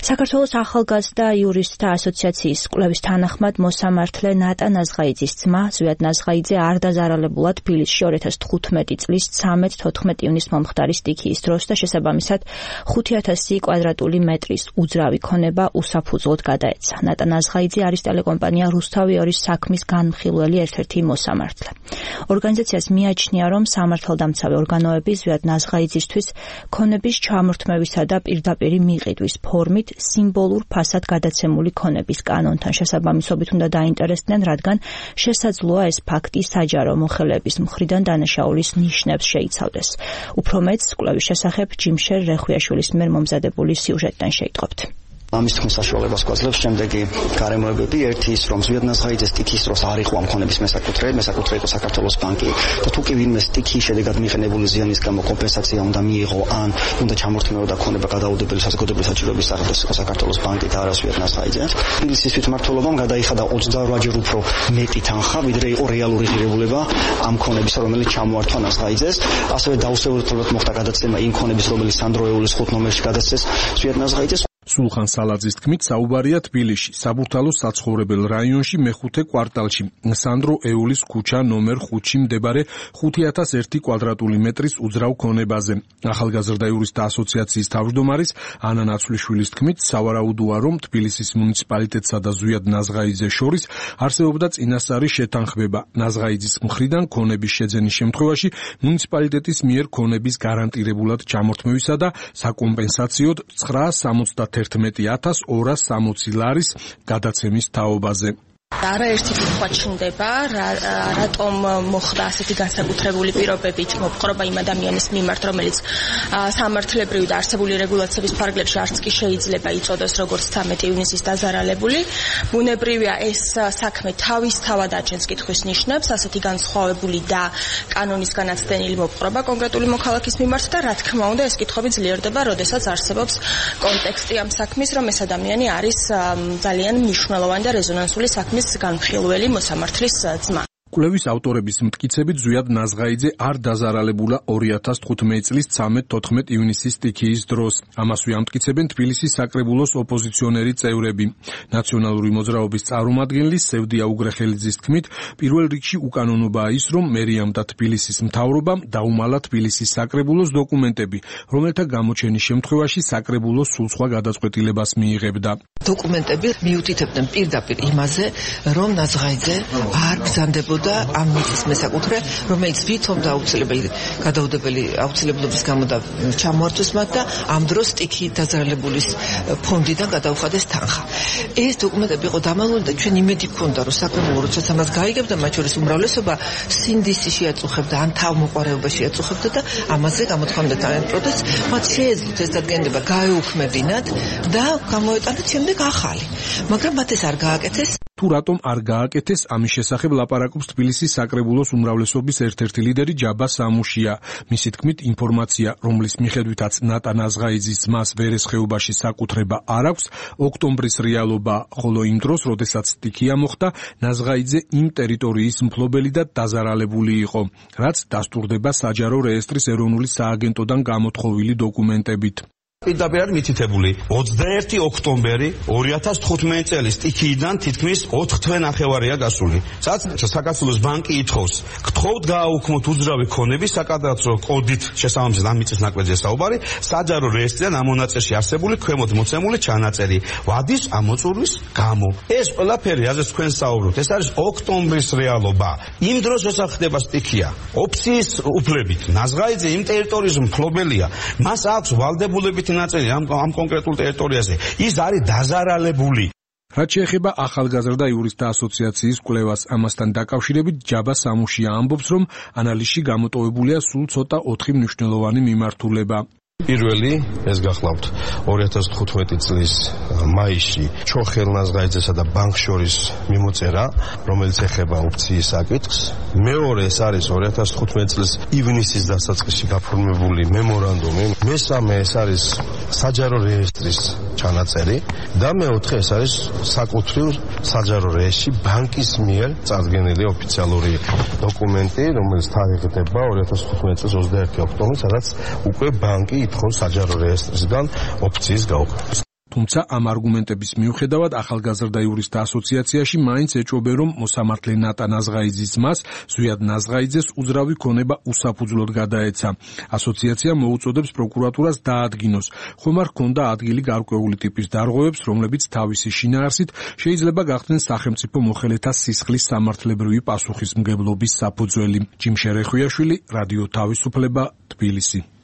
საქართველოს ახალგაზრდა იურისტთა ასოციაციის კვლევის თანახმად მოსამართლე ნატა ნაზღაიძის ძმა ზვიად ნაზღაიძე არ დაზარალებულად თბილისში 2015 წლის 13-14 ივნის მომხდარი სტიქიის დროს და შესაბამისად 5000 კვადრატული მეტრის უძრავი ქონება უსაფუძვლოდ გადაეცა. ნატა ნაზღაიძე არის ტელეკომპანია რუსთავი 2-ის საქმის განხილველი ერთ-ერთი მოსამართლე. ორგანიზაციას მიაჩნია, რომ სამართალდამცავი ორგანოები ზვიად ნაზღაიძისთვის ქონების ჩამორთმევისა და პირდაპირი მიყიდვის ფორმით სიმბოლურ ფასად გადაცემული ქონების კანონთან შესაბამისობით უნდა დაინტერესდნენ, რადგან შესაძლოა ეს ფაქტი საჯარო მოხელეების მხრიდან დანაშაულის ნიშნებს შეიცავდეს. უფრო მეტს კვლევის შესახებ ჯიმშერ რეხვიაშვილის მიერ მომზადებული სიუჟეტიდან შეიტყობთ. ამის თქმის საშუალებას გვაძლევს შემდეგი გარემოებები. ერთი ის, რომ ზვიად ნაზღაიძეს სტიქიის დროს არ იყო ამ ქონების მესაკუთრე იყო საქართველოს ბანკი და თუ კი ვინმე სტიქიის შედეგად მიღებული ზიანის გამო კომპენსაცია უნდა მიიღო ან უნდა ჩამორთმეოდა ქონება გადაუდებელი საზოგადოებრივი საჭიროების სახელით იყო საქართველოს ბანკი და არა ზვიად ნაზღაიძე. თბილისის თვითმმართველობამ გადაიხადა 28-ჯერ უფრო მეტი თანხა, ვიდრე იყო რეალური ღირებულება ამ ქონებისა, რომელიც ჩამოართვა ნაზღაიძეს. ასევე დაუსრულებლად მოხდა გადაცემა იმ ქონების, რომელიც სანდროეულის 5 ნომერში გადაცეს ზვიად ნაზღაიძეს. სულხან სალაძის თქმით, საუბარია თბილისში, საბურთალოს საცხოვრებელ რაიონში მეხუთე კვარტალში, სანდრო ეულის ქუჩა ნომერ 5-ში მდებარე 5001 კვადრატული მეტრის უძრავ ქონებაზე. ახალგაზრდა იურისტთა ასოციაციის თავმჯდომარის ანა ნაცვლიშვილის თქმით, სავარაუდოა, რომ თბილისის მუნიციპალიტეტსა და ზვიად ნაზღაიძეს შორის არსებობდა წინასწარი შეთანხმება. ნაზღაიძის მხრიდან ქონების შეძენის შემთხვევაში მუნიციპალიტეტის მიერ ქონების გარანტირებულად ჩამორთმევისა და საკომპენსაციოდ 911,260 ლარის გადაცემის თაობაზე. არაერთი კითხვა ჩნდება, რატომ მოხდა ასეთი განსაკუთრებული პირობებით მოპყრობა იმ ადამიანის მიმართ, რომელიც სამართლებრივი და არსებული რეგულაციების ფარგლებში არც კი შეიძლება იწოდოს როგორც 13 ივნისის დაზარალებული. ბუნებრივია, ეს საქმე თავისთავად აჩენს კითხვის ნიშნებს, ასეთი განსხვავებული და კანონის განაცდენილი მოპყრობა კონკრეტული მოქალაქის მიმართ და რა თქმა უნდა, ეს კითხვები ძლიერდება, როდესაც არსებობს კონტექსტი ამ საქმის, რომ ეს ადამიანი არის ძალიან მნიშვნელოვანი და რეზონანსული საქმის განხილველი მოსამართლის ძმა. კვლევის ავტორების მტკიცებით ზვიად ნაზღაიძე არ დაზარალებულა 2015 წლის 13-14 ივნისის სტიქიის დროს. ამასვე ამტკიცებენ თბილისის საკრებულოს ოპოზიციონერი წევრები. ნაციონალური მოძრაობის წარმომადგენელი სევდია უგრეხელიძის თქმით, პირველ რიგში უკანონობაა ის, რომ მერიამ და თბილისის მთავრობამ დაუმალა თბილისის საკრებულოს დოკუმენტები, რომელთა გამოჩენის შემთხვევაში საკრებულო სულ სხვა გადაწყვეტილებას მიიღებდა. დოკუმენტები მიუთითებდნენ პირდაპირ იმაზე, რომ ნაზღაიძე არ ბრძანდებოდა ამ მიწის მესაკუთრე, რომელიც ვითომ და გადაუდებელი აუცილებლობის გამო და ჩამოართვეს მათ და ამ დროს სტიქიის დაზარალებულის ფონდიდან გადაუხადეს თანხა. ეს დოკუმენტები იყო დამალული და ჩვენ იმედი გქონდა, რომ საკრებულო როდესაც ამას გაიგებდა, მათ შორის უმრავლესობა სინდისი შეაწუხებდა, ან თავმოყარება შეაწუხებდა და ამაზე გამოთქვამდა თავიანთ პროტესტს, მათ შეეძლოთ ეს დადგენილება გაეუქმებინათ და გამოეტანათ შემდეგ ახალი. მაგრამ მათ ეს არ გააკეთეს. თუ რატომ არ გააკეთეს, ამის შესახებ ლაპარაკობს თბილისის საკრებულოს უმრავლესობის ერთ-ერთი ლიდერი ჯაბა სამუშია. მისი თქმით, ინფორმაცია, რომლის მიხედვითაც ნატა ნაზღაიძის ძმას ვერესხეობაში საკუთრება არ აქვს, ოქტომბრის რეალობა, ხოლო იმ დროს, როდესაც სტიქია მოხდა, ნაზღაიძე იმ ტერიტორიის მფლობელი და დაზარალებული იყო, რაც დასტურდება საჯარო რეესტრის ეროვნული სააგენტოდან გამოთხოვილი დოკუმენტებით. პირდაპირ მითითებული 21 ოქტომბერი 2015 წლის სტიქიიდან თითქმის 4 თვე ნახევარია გასული. საქართველოს ბანკი ითხოვს, გთხოვთ გააუქმოთ უძრავი ქონები საკადასტრო კოდით შესაბამისად ამ მიწის ნაკვეთზე საუბარი, საჯარო რეესტრიდან ამ მონაწერში არსებული ქვემოთ მოცემული ჩანაწერი ვადის ამოწურვის გამო. ეს ყველაფერი, რაზეც თქვენ საუბრობთ, ეს არის ოქტომბრის რეალობა. იმ დროს შესახდება სტიქია. ოფციის უფლებით ნაზღაიძე იმ ტერიტორიის მფლობელია. მას აქვს ვალდებულებით ნაწილი ამ კონკრეტულ ტერიტორიაზე. ის არის დაზარალებული. რაც შეეხება ახალგაზრდა იურისტთა ასოციაციის კვლევას, ამასთან დაკავშირებით ჯაბა სამუშია ამბობს, რომ ანალიზში გამოტოვებულია სულ ცოტა 4 მნიშვნელოვანი მიმართულება. პირველი ეს გახლავთ 2015 წლის მაისში ჩოხელ ნაზღაიძესა და ბანკს შორის მიმოწერა, რომელიც ეხება ოფციის საკითხს. მეორე ეს არის 2015 წლის ივნისის დასაწყისში გაფორმებული მემორანდუმი. მესამე ეს არის საჯარო რეესტრის ჩანაწერი და მეოთხე ეს არის საკუთრივ საჯარო რეესტრში ბანკის მიერ წარდგენილი ოფიციალური დოკუმენტი, რომელიც თარიღდება 2015 წლის 21 ოქტომბრის, სადაც უკვე ბანკი ითხოვს საჯარო რეესტრისგან ოფციის გაუქმებას. თუმცა ამ არგუმენტების მიუხედავად ახალგაზრდა იურისტთა ასოციაციაში მაინც ეჭვობენ, რომ მოსამართლე ნატა ნაზღაიძის ძმას ზვიად ნაზღაიძეს უძრავი ქონება უსაფუძვლოდ გადაეცა. ასოციაცია მოუწოდებს პროკურატურას დაადგინოს, ხომ არ ჰქონდა ადგილი გარკვეული ტიპის დარღვევებს, რომლებიც თავისი შინაარსით შეიძლება გახდნენ სახელმწიფო მოხელეთა სისხლის სამართლებრივი პასუხისმგებლობის საფუძველი. ჯიმ შერეხვიაშვილი, რადიო თავისუფლება, თბილისი.